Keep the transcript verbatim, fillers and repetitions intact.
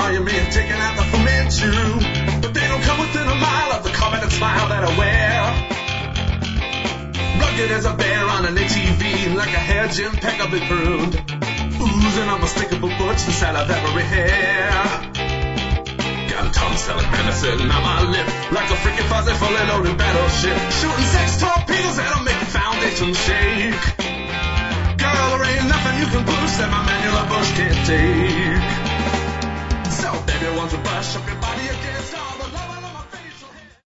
admire me and taking out the for me too. But they don't come within a mile of the coveted smile that I wear. Rugged as a bear on an A T V, like a hedge impeccably pruned, oozing unmistakable butch inside of every hair. Got a tongue selling medicine on my lip, like a freaking fuzzy fully loaded battleship, shooting sex torpedoes that'll make the foundation shake. Girl, there ain't nothing you can push that my manual bush can't take. So baby, won't you brush up your body against all the